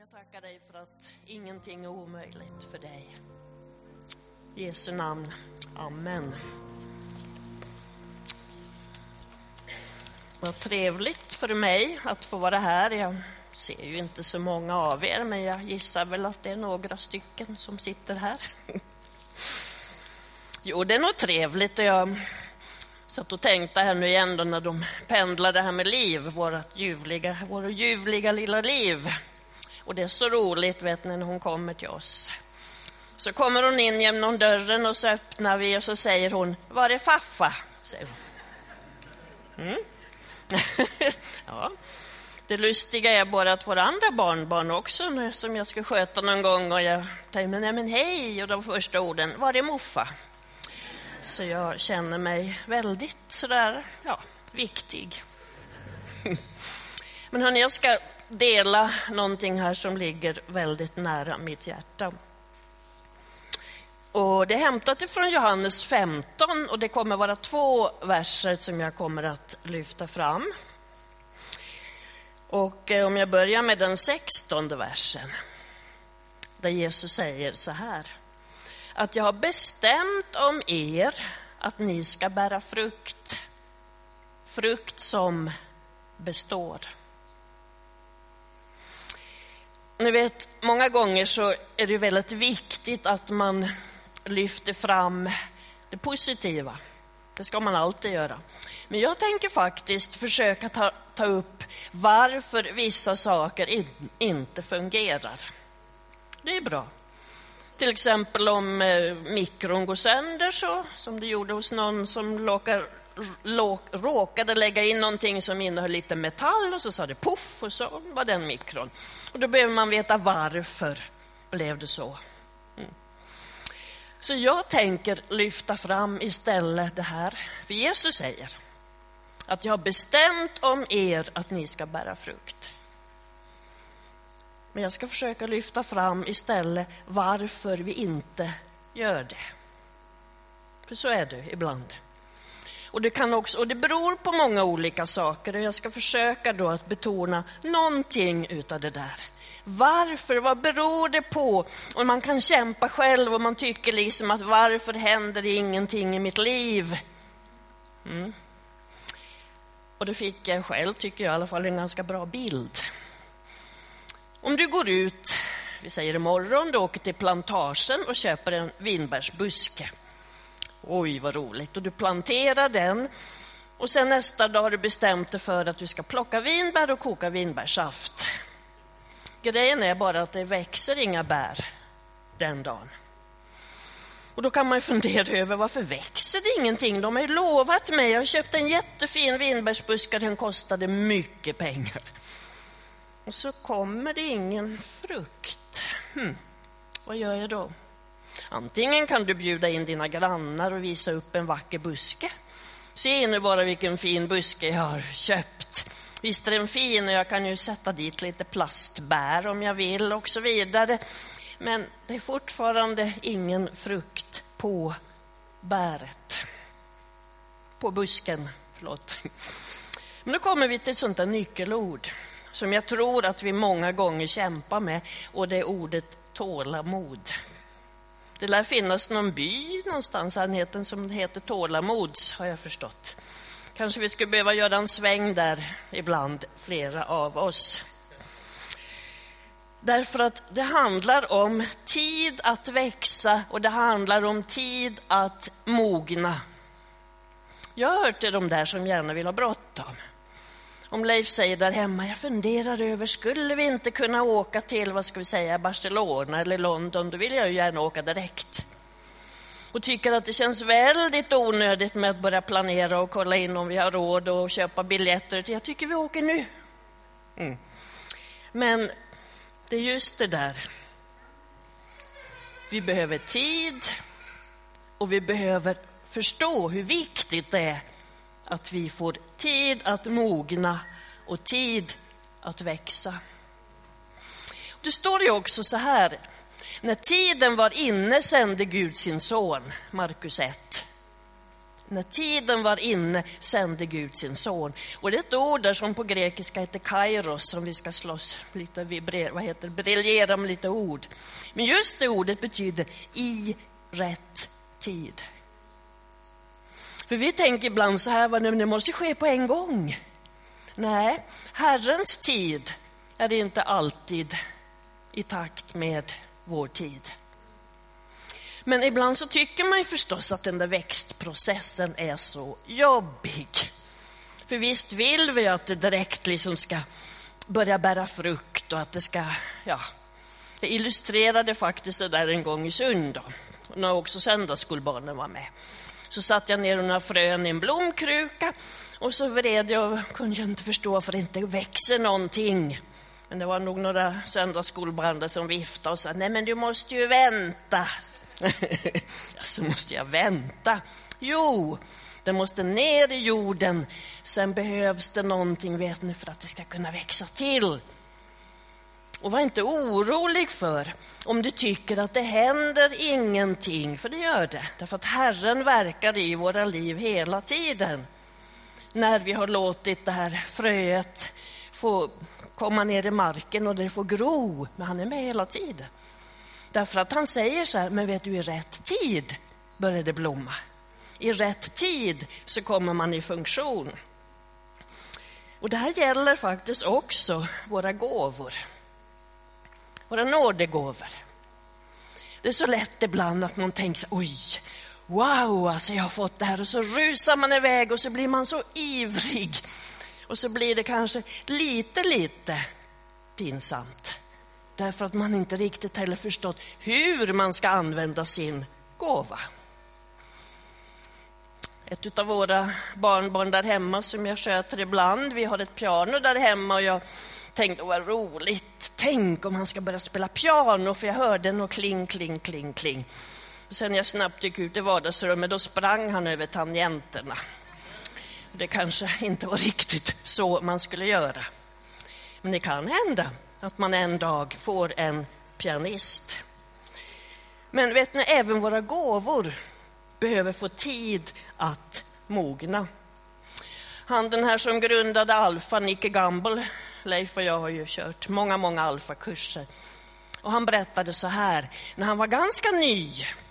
Jag tackar dig för att ingenting är omöjligt för dig. I Jesu namn. Amen. Vad trevligt för mig att få vara här. Jag ser ju inte så många av er, men jag gissar väl att det är några stycken som sitter här. Jo, det är nog trevligt. Jag satt och tänkte här nu igen då när de pendlade här med Liv, våra ljuvliga lilla Liv. Och det är så roligt, vet ni, när hon kommer till oss. Så kommer hon in genom dörren och så öppnar vi och så säger hon, var är Faffa? Säger hon. Ja. Det lustiga är bara att våra andra barnbarn också, som jag ska sköta någon gång, och jag säger, men hej, och de första orden, var är Muffa? Så jag känner mig väldigt sådär, viktig. Men hörni, jag ska dela någonting här som ligger väldigt nära mitt hjärta. Och det är hämtat ifrån Johannes 15 och det kommer vara 2 verser som jag kommer att lyfta fram. Och om jag börjar med den 16:e versen, där Jesus säger så här: att jag har bestämt om er att ni ska bära frukt. Frukt som består. Ni vet, många gånger så är det väldigt viktigt att man lyfter fram det positiva. Det ska man alltid göra. Men jag tänker faktiskt försöka ta upp varför vissa saker inte fungerar. Det är bra. Till exempel om mikron går sönder, så som det gjorde hos någon som råkade lägga in någonting som innehöll lite metall, och så sa det puff och så var den mikron. Och då behöver man veta varför blev det så. Så jag tänker lyfta fram istället det här. För Jesus säger att jag har bestämt om er att ni ska bära frukt. Men jag ska försöka lyfta fram istället varför vi inte gör det. För så är det ibland. Och det beror på många olika saker, och jag ska försöka då att betona någonting utav det där. Varför? Vad beror det på? Och man kan kämpa själv och man tycker liksom att varför händer det ingenting i mitt liv? Och det fick jag själv, tycker jag i alla fall, en ganska bra bild. Om du går ut, vi säger imorgon, du åker till plantagen och köper en vinbärsbuske. Oj, vad roligt. Och du planterar den. Och sen nästa dag har du bestämt dig för att du ska plocka vinbär och koka vinbärsaft. Grejen är bara att det växer inga bär den dagen. Och då kan man ju fundera över varför växer det ingenting? De har ju lovat mig. Jag har köpt en jättefin vinbärsbuske. Den kostade mycket pengar. Och så kommer det ingen frukt. Vad gör jag då? Antingen kan du bjuda in dina grannar och visa upp en vacker buske. Se nu bara vilken fin buske jag har köpt. Visst är den fin, och jag kan ju sätta dit lite plastbär om jag vill och så vidare. Men det är fortfarande ingen frukt på bäret. På busken, förlåt. Men då kommer vi till ett sånt där nyckelord som jag tror att vi många gånger kämpar med, och det är ordet tålamod. Det lär finnas någon by någonstans här som heter Tålamods, har jag förstått. Kanske vi skulle behöva göra en sväng där ibland, flera av oss. Därför att det handlar om tid att växa och det handlar om tid att mogna. Jag har hört till de där som gärna vill ha bråttom. Om Leif säger där hemma, jag funderar över, skulle vi inte kunna åka till, Barcelona eller London, då vill jag ju gärna åka direkt. Och tycker att det känns väldigt onödigt med att börja planera och kolla in om vi har råd och köpa biljetter. Jag tycker vi åker nu. Men det är just det där. Vi behöver tid och vi behöver förstå hur viktigt det är att vi får tid att mogna och tid att växa. Det står ju också så här: när tiden var inne sände Gud sin son, Markus 1. När tiden var inne sände Gud sin son. Och det är ett ord där som på grekiska heter kairos, som vi ska slåss lite, briljera med lite ord. Men just det ordet betyder i rätt tid. För vi tänker ibland så här, det måste ske på en gång. Nej, Herrens tid är inte alltid i takt med vår tid. Men ibland så tycker man ju förstås att den där växtprocessen är så jobbig. För visst vill vi att det direkt liksom ska börja bära frukt och att det ska, ja. Jag illustrerade faktiskt det där en gång i söndag. När också söndagsskolbarnen var med. Så satt jag ner några frön i en blomkruka och så vred jag och kunde inte förstå varför det inte växer någonting. Men det var nog några söndagsskolbarn som viftade och sa, nej men du måste ju vänta. Så måste jag vänta. Jo, det måste ner i jorden. Sen behövs det någonting, vet ni, för att det ska kunna växa till. Och var inte orolig för om du tycker att det händer ingenting. För det gör det. Därför att Herren verkar i våra liv hela tiden. När vi har låtit det här fröet få komma ner i marken och det får gro. Men han är med hela tiden. Därför att han säger så här, men vet du, i rätt tid börjar det blomma. I rätt tid så kommer man i funktion. Och det här gäller faktiskt också våra gåvor. Våra nådegåvor. Det är så lätt ibland att man tänker, oj, wow, alltså jag har fått det här. Och så rusar man iväg och så blir man så ivrig. Och så blir det kanske lite pinsamt. Därför att man inte riktigt heller förstått hur man ska använda sin gåva. Ett av våra barnbarn där hemma som jag sköter ibland. Vi har ett piano där hemma och jag tänkte, vad roligt. Tänk om han ska börja spela piano, för jag hörde något kling. Och sen när jag snabbt gick ut i vardagsrummet, då sprang han över tangenterna. Det kanske inte var riktigt så man skulle göra. Men det kan hända att man en dag får en pianist. Men vet ni, även våra gåvor behöver få tid att mogna. Han den här som grundade Alfa, Nicke Gamble, Leif och jag har ju kört många alfakurser. Och han berättade så här, när han var ganska ny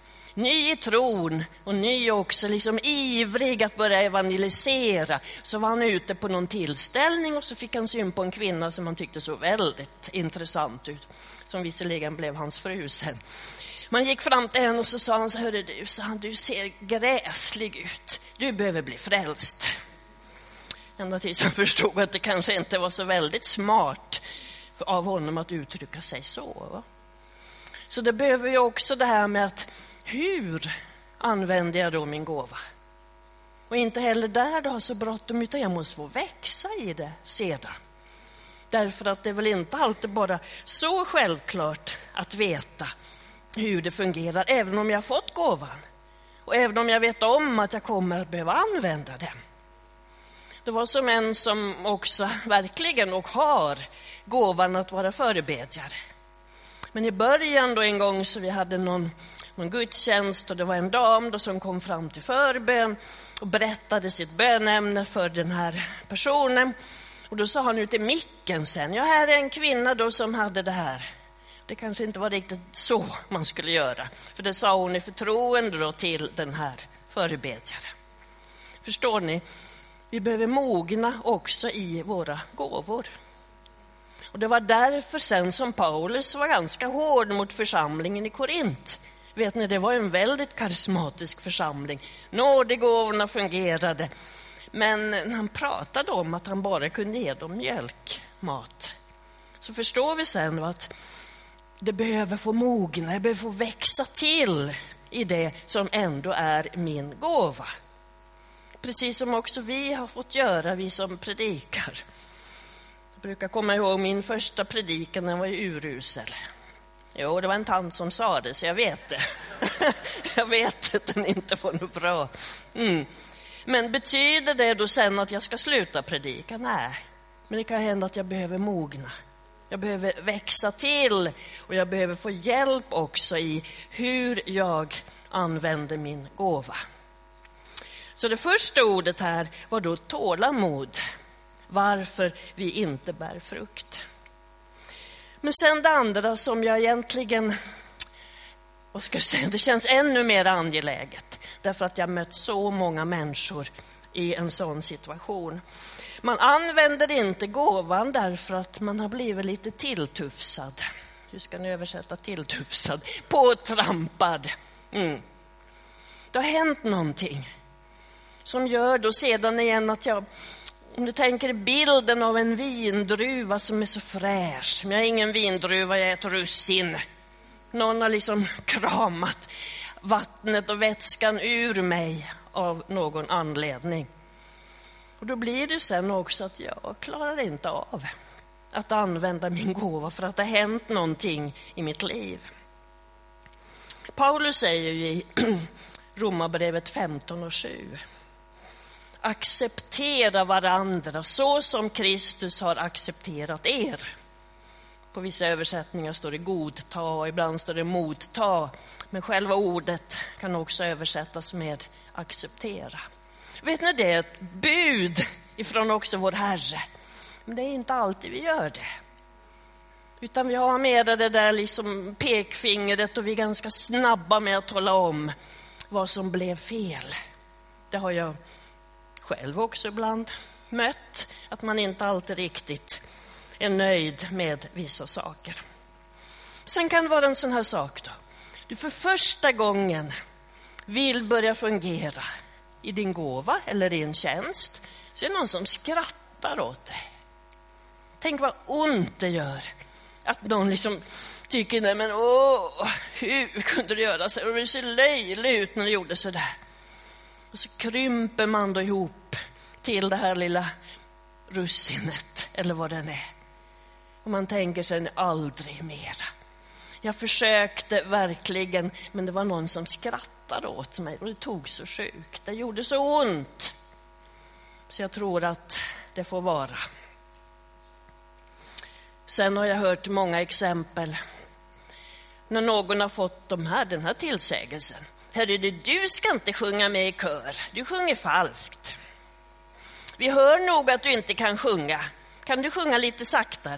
i tron och ny också, liksom ivrig att börja evangelisera, så var han ute på någon tillställning och så fick han syn på en kvinna som han tyckte så väldigt intressant ut, som visserligen blev hans fru sen. Man gick fram till henne och så sa han så, hörru du, sa han, du ser gräslig ut, du behöver bli frälst. Ända tills han förstod att det kanske inte var så väldigt smart av honom att uttrycka sig så. Va? Så det behöver ju också det här med att hur använder jag då min gåva? Och inte heller där då har så bråttom, utan jag måste få växa i det sedan. Därför att det är väl inte alltid bara så självklart att veta hur det fungerar, även om jag har fått gåvan. Och även om jag vet om att jag kommer att behöva använda den. Det var som en som också verkligen och har gåvan att vara förebedjare. Men i början då en gång så vi hade någon gudstjänst och det var en dam då som kom fram till förbön och berättade sitt bönämne för den här personen. Och då sa han ut i micken sen, ja, här är en kvinna då som hade det här. Det kanske inte var riktigt så man skulle göra. För det sa hon i förtroende då till den här förebedjaren. Förstår ni? Vi behöver mogna också i våra gåvor. Och det var därför sen som Paulus var ganska hård mot församlingen i Korint. Vet ni, det var en väldigt karismatisk församling. Nådegåvorna fungerade. Men han pratade om att han bara kunde ge dem mjölkmat. Så förstår vi sen att det behöver få mogna, det behöver få växa till i det som ändå är min gåva. Precis som också vi har fått göra, vi som predikar. Jag brukar komma ihåg min första predikan, den var ju urusel. Jo, det var en tant som sa det, så jag vet det. Jag vet att den inte var något bra. Men betyder det då sen att jag ska sluta predika? Nej, men det kan hända att jag behöver mogna. Jag behöver växa till och jag behöver få hjälp också i hur jag använder min gåva. Så det första ordet här var då tålamod. Varför vi inte bär frukt. Men sen det andra som jag egentligen, det känns ännu mer angeläget. Därför att jag mött så många människor i en sån situation. Man använder inte gåvan därför att man har blivit lite tilltufsad. Hur ska ni översätta tilltufsad? Påtrampad. Det har hänt någonting som gör då sedan igen att om du tänker bilden av en vindruva som är så fräsch. Men jag är ingen vindruva, jag är ett russin. Någon har liksom kramat vattnet och vätskan ur mig av någon anledning. Och då blir det sen också att jag klarar inte av att använda min gåva för att det har hänt någonting i mitt liv. Paulus säger ju i Romarbrevet 15:7. Acceptera varandra så som Kristus har accepterat er. På vissa översättningar står det godta och ibland står det motta. Men själva ordet kan också översättas med acceptera. Vet ni, det är ett bud ifrån också vår Herre. Men det är inte alltid vi gör det. Utan vi har med det där liksom pekfingret och vi är ganska snabba med att tala om vad som blev fel. Det har jag själv också ibland mött. Att man inte alltid riktigt är nöjd med vissa saker. Sen kan det vara en sån här sak då. Du för första gången vill börja fungera i din gåva eller i en tjänst. Så är det någon som skrattar åt dig. Tänk vad ont det gör. Att någon liksom tycker, nej men hur kunde du göra så? Och det ser löjligt ut när du gjorde så där. Och så krymper man då ihop till det här lilla russinet eller vad den är. Och man tänker sig aldrig mera. Jag försökte verkligen, men det var någon som skrattade åt mig och det tog så sjukt. Det gjorde så ont. Så jag tror att det får vara. Sen har jag hört många exempel när någon har fått den här tillsägelsen. Hörru, du ska inte sjunga med i kör. Du sjunger falskt. Vi hör nog att du inte kan sjunga. Kan du sjunga lite saktare?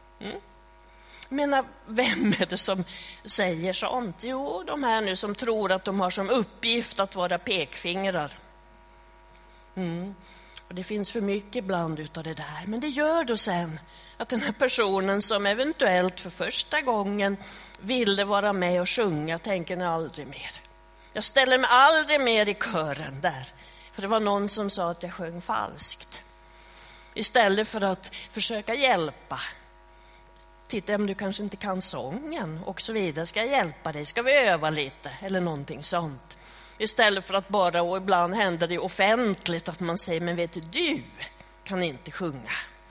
Men vem är det som säger sånt? Jo, de här nu som tror att de har som uppgift att vara pekfingrar. Och det finns för mycket ibland utav det där. Men det gör då sen att den här personen som eventuellt för första gången ville vara med och sjunga tänker ni aldrig mer. Jag ställer mig aldrig mer i kören där. För det var någon som sa att jag sjöng falskt. Istället för att försöka hjälpa. Titta om du kanske inte kan sången och så vidare. Ska jag hjälpa dig? Ska vi öva lite? Eller någonting sånt. Istället för att bara, och ibland händer det offentligt att man säger, men vet du kan inte sjunga.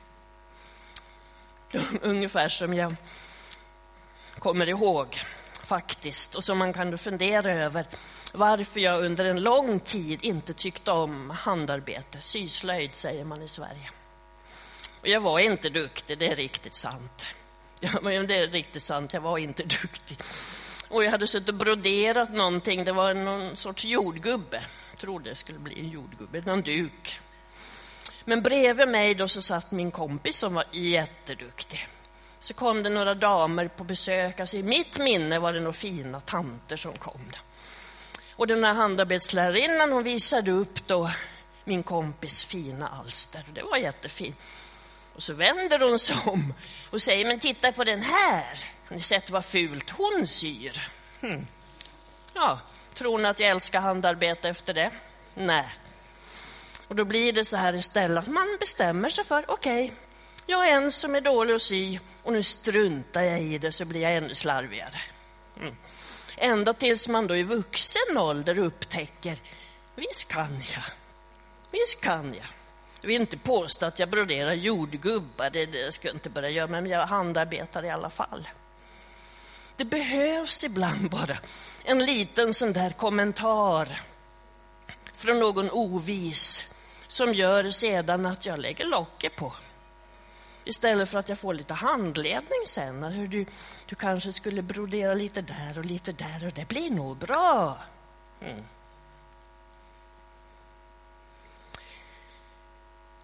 Ungefär som jag kommer ihåg faktiskt. Och som man kan fundera över varför jag under en lång tid inte tyckte om handarbete. Syslöjd säger man i Sverige. Och jag var inte duktig, det är riktigt sant. Ja, men det är riktigt sant, jag var inte duktig. Och jag hade suttit och broderat någonting. Det var någon sorts jordgubbe. Jag trodde det skulle bli en jordgubbe, någon duk. Men bredvid mig då så satt min kompis som var jätteduktig. Så kom det några damer på besök. Alltså i mitt minne var det några fina tanter som kom. Och den här handarbetslärarinnan, hon visade upp då min kompis fina alster. Det var jättefint. Och så vänder hon sig om och säger, men titta på den här. Har ni sett vad fult hon syr? Ja, tror ni att jag älskar handarbete efter det? Nej. Och då blir det så här istället att man bestämmer sig för, okej, jag är en som är dålig att sy och nu struntar jag i det så blir jag ännu slarvigare. Ända tills man då i vuxen ålder upptäcker, visst kan jag. Jag vill inte påstå att jag broderar jordgubbar, det ska jag inte börja göra, men jag handarbetar i alla fall. Det behövs ibland bara en liten sån där kommentar från någon ovis som gör sedan att jag lägger locket på. Istället för att jag får lite handledning sen. Hur du kanske skulle brodera lite där och det blir nog bra.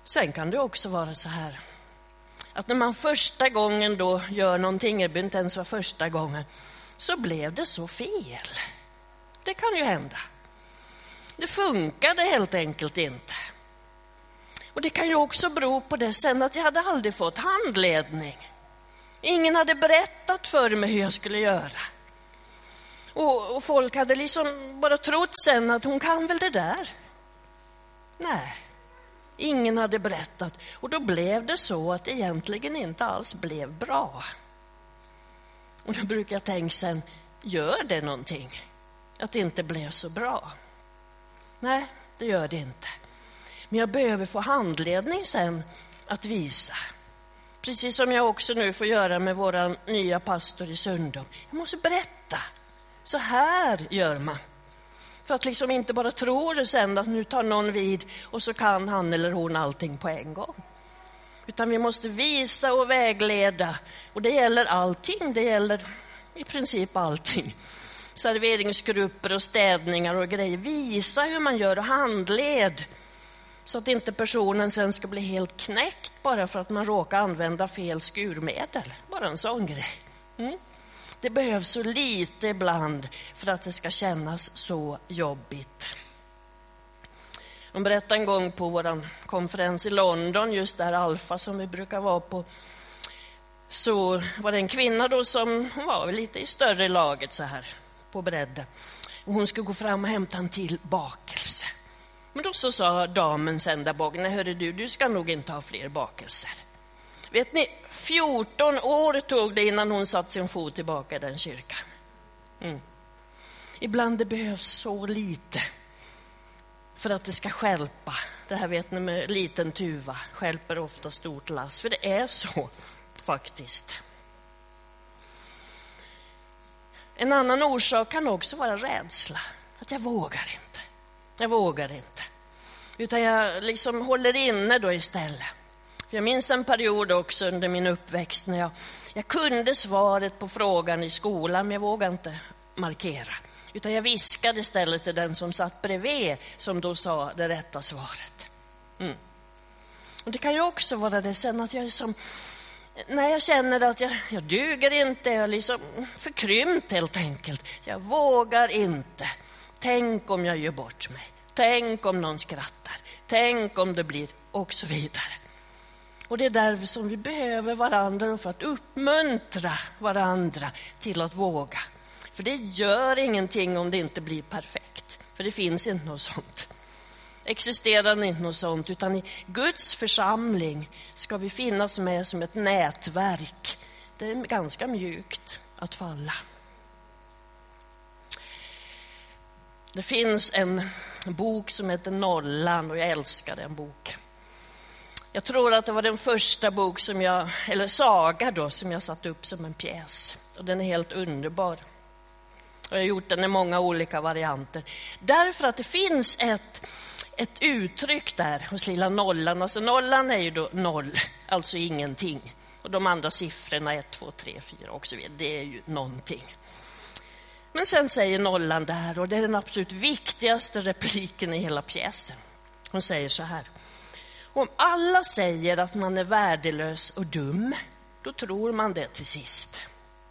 Sen kan det också vara så här att när man första gången då gör någonting, det behöver inte ens vara första gången, så blev det så fel. Det kan ju hända. Det funkade helt enkelt inte. Och det kan ju också bero på det sen att jag hade aldrig fått handledning. Ingen hade berättat för mig hur jag skulle göra. Och folk hade liksom bara trott sen att hon kan väl det där. Nej, ingen hade berättat. Och då blev det så att det egentligen inte alls blev bra. Och då brukar jag tänka sen, gör det någonting att det inte blev så bra? Nej, det gör det inte. Men jag behöver få handledning sen att visa. Precis som jag också nu får göra med våra nya pastor i Sundom. Jag måste berätta. Så här gör man. För att liksom inte bara tro det sen att nu tar någon vid och så kan han eller hon allting på en gång. Utan vi måste visa och vägleda. Och det gäller allting. Det gäller i princip allting. Serveringsgrupper och städningar och grejer. Visa hur man gör och handled. Så att inte personen sen ska bli helt knäckt bara för att man råkar använda fel skurmedel. Bara en sån grej. Det behövs så lite ibland för att det ska kännas så jobbigt. De berättade en gång på vår konferens i London, just där Alfa som vi brukar vara på. Så var det en kvinna då som hon var lite i större laget så här på bredden. Och hon skulle gå fram och hämta en till bakelse. Men då så sa damen sen där bak, nej hörru du ska nog inte ha fler bakelser. Vet ni, 14 år tog det innan hon satt sin fot tillbaka i den kyrkan. Ibland det behövs så lite för att det ska skälpa. Det här vet ni med liten tuva, skälper ofta stort lass. För det är så faktiskt. En annan orsak kan också vara rädsla. Att jag vågar inte. Jag vågar inte. Utan jag liksom håller inne då istället. För jag minns en period också under min uppväxt när jag kunde svaret på frågan i skolan, men jag vågade inte markera. Utan jag viskade istället till den som satt bredvid som då sa det rätta svaret. Och det kan ju också vara det sen att jag är som... När jag känner att jag duger inte, jag är liksom förkrympt helt enkelt. Jag vågar inte. Tänk om jag gör bort mig. Tänk om någon skrattar. Tänk om det blir och så vidare. Och det är därför som vi behöver varandra och för att uppmuntra varandra till att våga. För det gör ingenting om det inte blir perfekt. För det finns inte något sånt. Existerar inte något sånt, utan i Guds församling ska vi finnas med som ett nätverk. Det är ganska mjukt att falla. Det finns en bok som heter Nollan och jag älskar den boken. Jag tror att det var den första bok eller saga då, som jag satt upp som en pjäs. Och den är helt underbar. Och jag har gjort den i många olika varianter. Därför att det finns ett uttryck där hos lilla nollan. Alltså nollan är ju då noll, alltså ingenting. Och de andra siffrorna 1, 2, 3, 4 och så vidare. Det är ju någonting. Men sen säger nollan där, och det är den absolut viktigaste repliken i hela pjäsen. Hon säger så här: om alla säger att man är värdelös och dum, då tror man det till sist.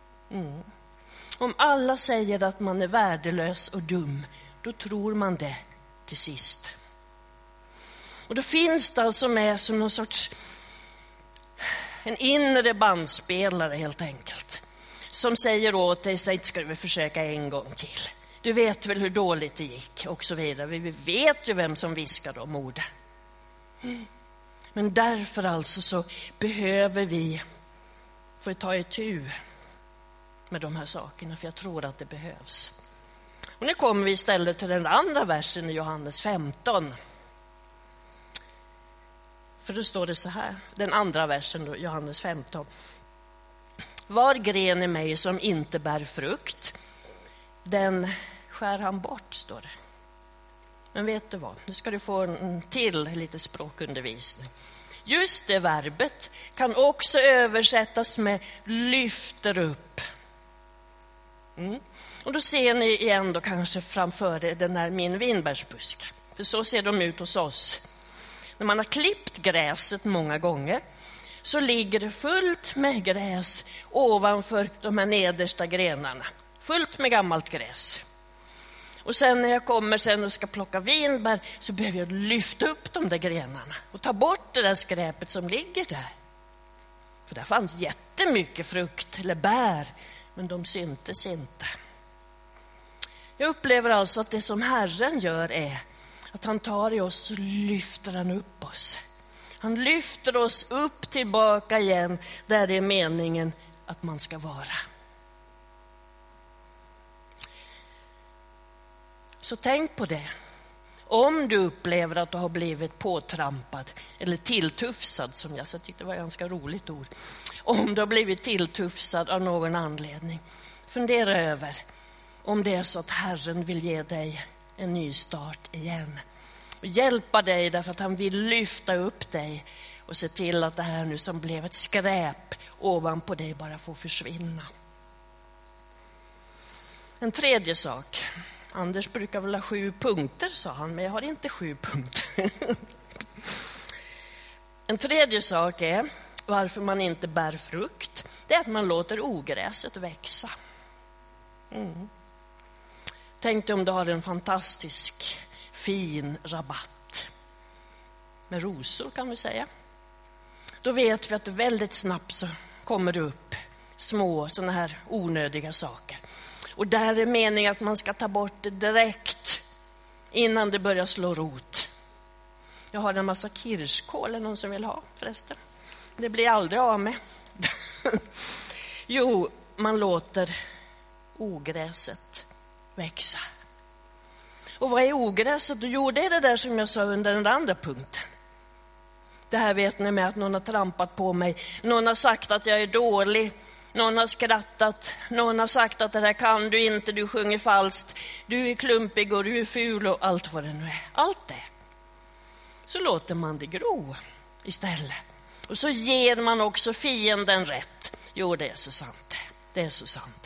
Om alla säger att man är värdelös och dum, då tror man det till sist. Och då finns det alltså med som någon sorts en inre bandspelare helt enkelt. Som säger åt dig, säg, ska vi försöka en gång till. Du vet väl hur dåligt det gick och så vidare. Vi vet ju vem som viskar om orden. Men därför alltså så behöver vi få ta itu med de här sakerna. För jag tror att det behövs. Och nu kommer vi istället till den andra versen i Johannes 15. För då står det så här. Den andra versen då, Johannes 15. Var gren i mig som inte bär frukt, den skär han bort, står det. Men vet du vad? Nu ska du få en till lite språkundervisning. Just det verbet kan också översättas med lyfter upp. Och då ser ni igen då kanske framför er den här min vinbärsbusk. För så ser de ut hos oss. när man har klippt gräset många gånger, så ligger det fullt med gräs ovanför de här nedersta grenarna. Fullt med gammalt gräs. Och sen när jag kommer sen och ska plocka vinbär så behöver jag lyfta upp de där grenarna och ta bort det där skräpet som ligger där. För där fanns jättemycket frukt eller bär, men de syntes inte. Jag upplever alltså att det som Herren gör är att han tar i oss och lyfter han upp oss. Han lyfter oss upp tillbaka igen där det är meningen att man ska vara. Så tänk på det. Om du upplever att du har blivit påtrampad eller tilltufsad, som jag tyckte var ett ganska roligt ord. Om du har blivit tilltufsad av någon anledning, fundera över om det är så att Herren vill ge dig en ny start igen. Och hjälpa dig därför att han vill lyfta upp dig och se till att det här nu som blev ett skräp ovanpå dig bara får försvinna. En tredje sak. Anders brukar väl ha 7 punkter, sa han, men jag har inte 7 punkter. En tredje sak är varför man inte bär frukt. Det är att man låter ogräset växa. Tänk dig om du har en fantastisk fin rabatt med rosor, kan vi säga. Då vet vi att det väldigt snabbt så kommer det upp små såna här onödiga saker. Och där är meningen att man ska ta bort det direkt innan det börjar slå rot. Jag har en massa kirskål, eller någon som vill ha förresten. Det blir aldrig av med. Jo, man låter ogräset växa. Och vad är ogräset? Jo, det är det där som jag sa under den andra punkten. Det här vet ni med att någon har trampat på mig. Någon har sagt att jag är dålig. Någon har skrattat. Någon har sagt att det här kan du inte, du sjunger falskt. Du är klumpig och du är ful och allt vad det nu är. Allt det. Så låter man det gro istället. Och så ger man också fienden rätt. Jo, det är så sant. Det är så sant.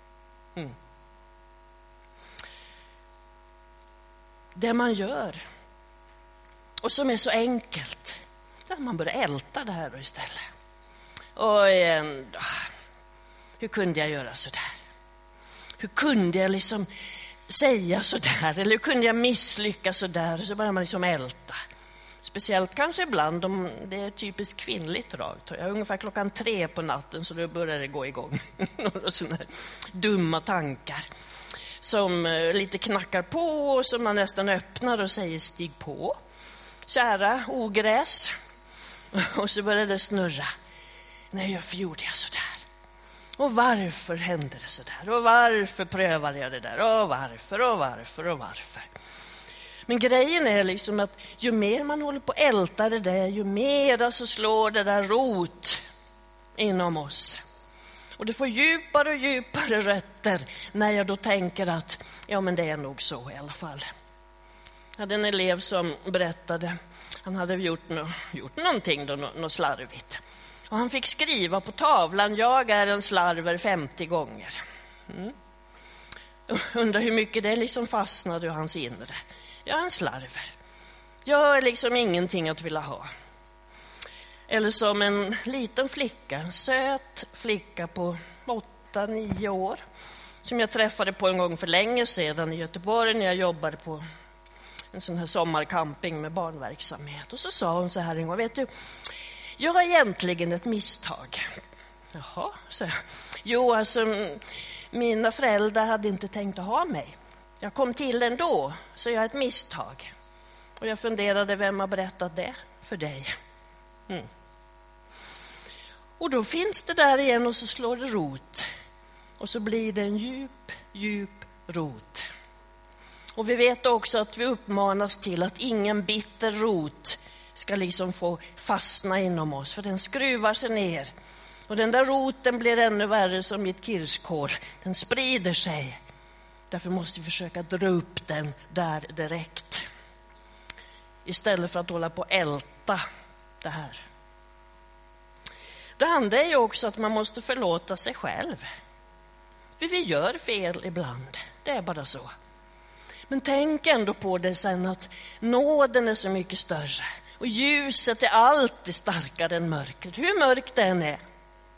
Det man gör och som är så enkelt, där man börjar älta det här då istället. Och hur kunde jag göra så där? Hur kunde jag liksom säga så där? Eller hur kunde jag misslyckas så där? Så börjar man liksom älta. Speciellt kanske ibland om det är typiskt kvinnligt drag. Jag är ungefär 3:00 på natten så då börjar det gå igång. Några sådana dumma tankar som lite knackar på och som man nästan öppnar och säger stig på. Kära ogräs. Och så börjar det snurra. Nej, varför gjorde jag så där? Och varför hände det så där? Och varför prövade jag det där? Och varför? Men grejen är liksom att ju mer man håller på att älta det där, ju mer så slår det där rot inom oss. Och det får djupare och djupare rötter när jag då tänker att ja, men det är nog så i alla fall. Jag hade en elev som berättade, han hade gjort någonting då, något slarvigt. Och han fick skriva på tavlan, jag är en slarver 50 gånger. Undrar hur mycket det liksom fastnade i hans inre. Jag är en slarver. Jag är liksom ingenting att vilja ha. Eller som en liten flicka, en söt flicka på 8-9 år. Som jag träffade på en gång för länge sedan i Göteborg när jag jobbade på en sån här sommarcamping med barnverksamhet. Och så sa hon så här en gång, vet du, jag var egentligen ett misstag. Jaha, så jag. Jo, alltså mina föräldrar hade inte tänkt att ha mig. Jag kom till ändå, så jag är ett misstag. Och jag funderade, vem har berättat det för dig? Och då finns det där igen och så slår det rot. Och så blir det en djup rot. Och vi vet också att vi uppmanas till att ingen bitter rot ska liksom få fastna inom oss. För den skruvar sig ner. Och den där roten blir ännu värre som i ett kirskål. Den sprider sig. Därför måste vi försöka dra upp den där direkt. Istället för att hålla på att älta det här. Det andra är ju också att man måste förlåta sig själv. För vi gör fel ibland. Det är bara så. Men tänk ändå på det sen att nåden är så mycket större. Och ljuset är alltid starkare än mörkret, hur mörkt det än är.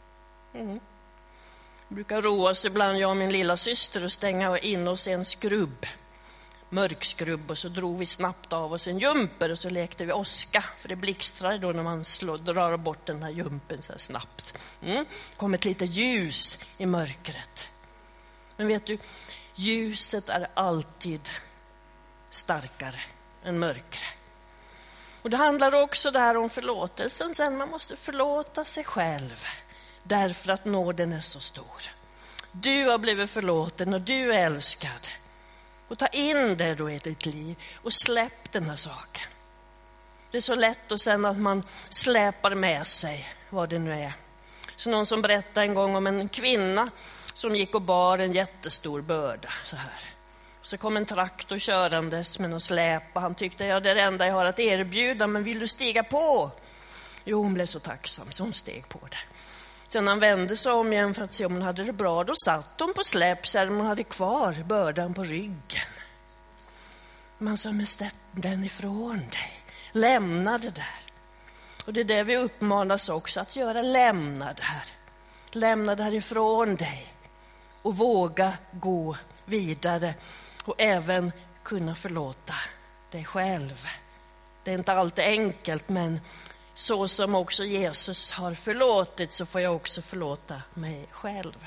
Vi brukar roa oss ibland, jag och min lilla syster, och stänga in oss i en skrubb. Mörkskrubb, och så drog vi snabbt av oss en jumper och så lekte vi åska. För det blixtrar då när man drar bort den här jumpen så här snabbt. Kom ett litet ljus i mörkret. Men vet du, ljuset är alltid starkare än mörkret. Och det handlar också där om förlåtelsen. Sen man måste förlåta sig själv. Därför att nåden är så stor. Du har blivit förlåten och du är älskad. Och ta in det då i ditt liv och släpp den här saken. Det är så lätt att sen att man släpar med sig vad det nu är. Så någon som berättade en gång om en kvinna som gick och bar en jättestor börda så här. Så kom en traktor körandes med någon släp och han tyckte, ja, det är det enda jag har att erbjuda, men vill du stiga på? Jo, hon blev så tacksam så hon steg på det. Sen han vände sig om igen för att se om hon hade det bra, då satt hon på släpkärran och hon hade kvar bördan på ryggen. Man sa, men ställ den ifrån dig. Lämna det där. Och det är det vi uppmanas också att göra, lämna det här. Lämna det här ifrån dig och våga gå vidare och även kunna förlåta dig själv. Det är inte alltid enkelt, men så som också Jesus har förlåtit så får jag också förlåta mig själv.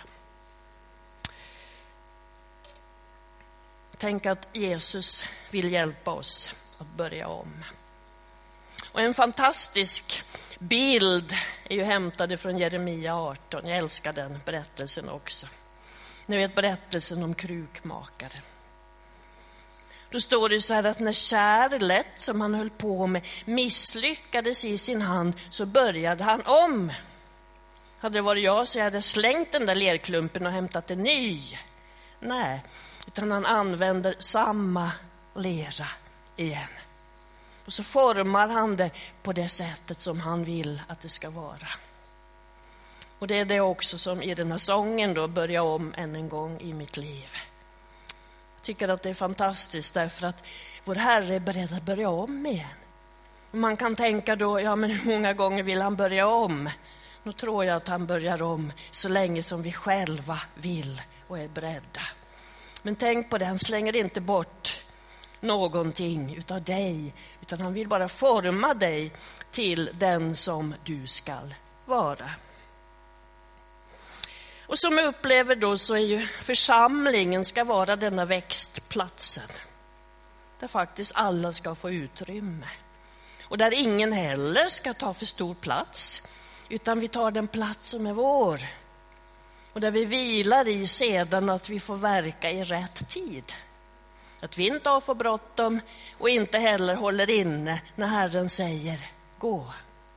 Tänk att Jesus vill hjälpa oss att börja om. Och en fantastisk bild är ju hämtad från Jeremia 18. Jag älskar den berättelsen också. Ni vet berättelsen om krukmakaren. Då står det så här att när kärlet som han höll på med misslyckades i sin hand så började han om. Hade det varit jag så hade jag slängt den där lerklumpen och hämtat en ny. Nej, utan han använder samma lera igen. Och så formar han det på det sättet som han vill att det ska vara. Och det är det också som i den här sången då, börja om än en gång i mitt liv. Jag tycker att det är fantastiskt därför att vår Herre är beredd att börja om igen. Och man kan tänka då, ja men hur många gånger vill han börja om? Nu tror jag att han börjar om så länge som vi själva vill och är beredda. Men tänk på det, han slänger inte bort någonting utav dig, utan han vill bara forma dig till den som du ska vara. Och som jag upplever då så är ju församlingen ska vara denna växtplatsen. Där faktiskt alla ska få utrymme. Och där ingen heller ska ta för stor plats. Utan vi tar den plats som är vår. Och där vi vilar i sedan att vi får verka i rätt tid. Att vi inte har för bråttom och inte heller håller inne när Herren säger gå.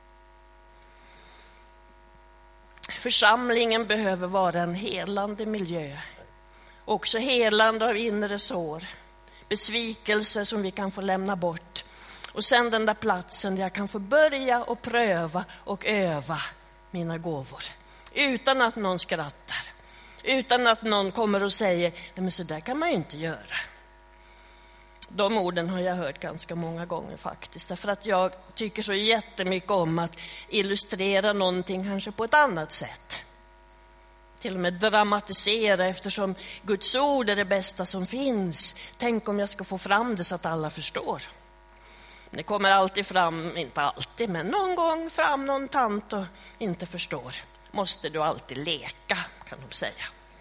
Församlingen behöver vara en helande miljö. Också helande av inre sår. Besvikelser som vi kan få lämna bort. Och sen den där platsen där jag kan få börja och pröva och öva mina gåvor. Utan att någon skrattar. Utan att någon kommer och säger, nej men så där kan man ju inte göra. De orden har jag hört ganska många gånger faktiskt. Därför att jag tycker så jättemycket om att illustrera någonting kanske på ett annat sätt. Till och med dramatisera eftersom Guds ord är det bästa som finns. Tänk om jag ska få fram det så att alla förstår. Det kommer alltid fram, inte alltid, men någon gång fram någon tant och inte förstår. Måste du alltid leka, kan de säga.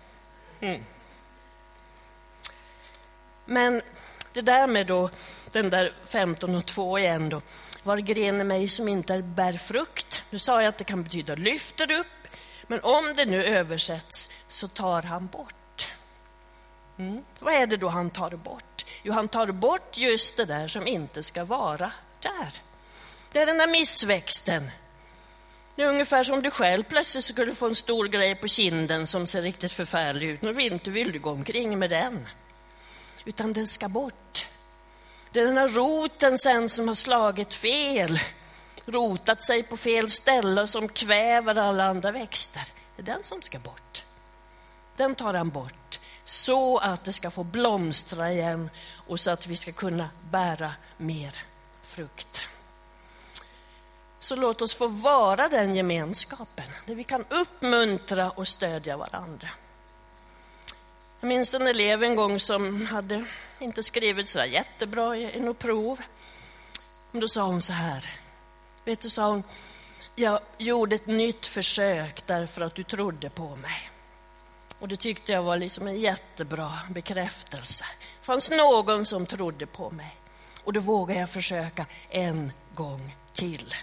Men det där med då, den där 15 och 2 igen då. Var gren i mig som inte bär frukt. Nu sa jag att det kan betyda lyfter upp. Men om det nu översätts så tar han bort. Vad är det då han tar bort? Jo, han tar bort just det där som inte ska vara där. Det är den där missväxten. Det är ungefär som du själv plötsligt skulle få en stor grej på kinden som ser riktigt förfärlig ut. Nu vill du gå omkring med den. Utan den ska bort. Det är den här roten sen som har slagit fel. Rotat sig på fel ställe som kväver alla andra växter. Det är den som ska bort. Den tar han bort. Så att det ska få blomstra igen. Och så att vi ska kunna bära mer frukt. Så låt oss få vara den gemenskapen där vi kan uppmuntra och stödja varandra. Jag minns en elev en gång som hade inte skrivit så jättebra i något prov. Men då sa hon så här. Vet du, sa hon, jag gjorde ett nytt försök därför att du trodde på mig. Och det tyckte jag var liksom en jättebra bekräftelse. Det fanns någon som trodde på mig. Och då vågar jag försöka en gång till.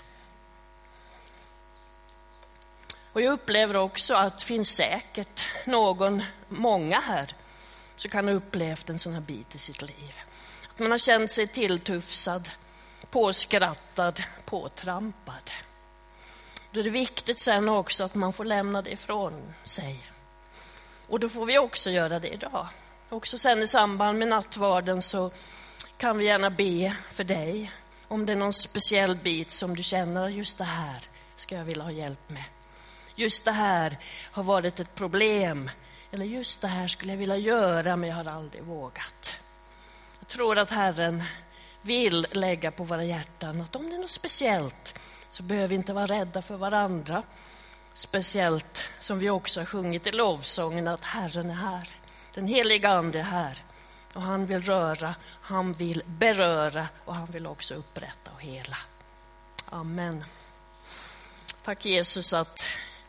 Och jag upplever också att det finns säkert många här som kan ha upplevt en sån här bit i sitt liv. Att man har känt sig tilltufsad, påskrattad, påtrampad. Då är det viktigt sen också att man får lämna det ifrån sig. Och då får vi också göra det idag. Också sen i samband med nattvarden så kan vi gärna be för dig. Om det är någon speciell bit som du känner, just det här ska jag vilja ha hjälp med. Just det här har varit ett problem. Eller just det här skulle jag vilja göra men jag har aldrig vågat. Jag tror att Herren vill lägga på våra hjärtan att om det är något speciellt så behöver vi inte vara rädda för varandra. Speciellt som vi också har sjungit i lovsången att Herren är här. Den heliga ande är här. Och han vill röra, han vill beröra och han vill också upprätta och hela. Amen. Tack Jesus att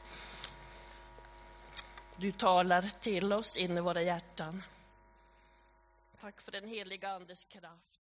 du talar till oss in i våra hjärtan. Tack för den heliga andes kraft.